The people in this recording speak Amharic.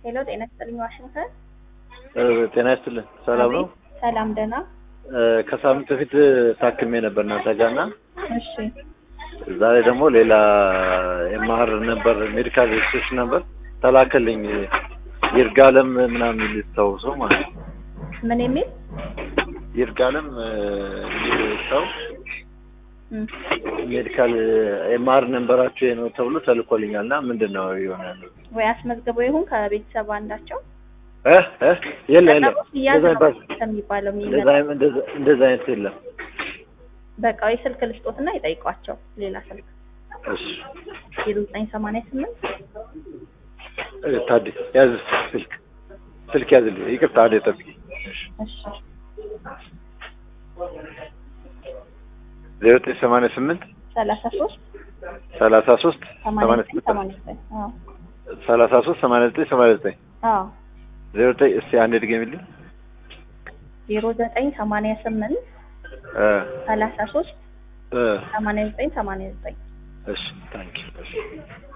ሄሎ ጤና ይስጥልኝ ዋሽንግተን። ጤና ይስጥልኝ ሰላም ነው? ሰላም ደህና። ከሳምንት በፊት ታክሜ ነበር እናንተ ጋር እና እሺ ዛሬ ደግሞ ሌላ የማህር ነበር ሜዲካል ሪሰርች ነበር ተላከልኝ ይርጋለም ምናምን የሚልተው ሰው ማለት ነው። ምን የሚል ይርጋለም ሰው ሜዲካል የማህር ነንበራቸው ነው ተብሎ ተልኮልኛልና ምንድነው ይሆናል ወይ አስመዝግበው ይሁን ከቤተሰብ አንዳቸው የለ የሚባለው እንደዛ አይነት የለም። በቃ የስልክ ልስጦትና ይጠይቋቸው ሌላ ስልክ። እሺ 0988 ታዲ ያዝ ስልክ ያዝልኝ። ይቅርታ አደ ጠብቂ። እሺ 0988 33 89 አዎ 09 እስቲ አንድ ድገምልኝ። 0988 33 89 89 እሺ ታንኪ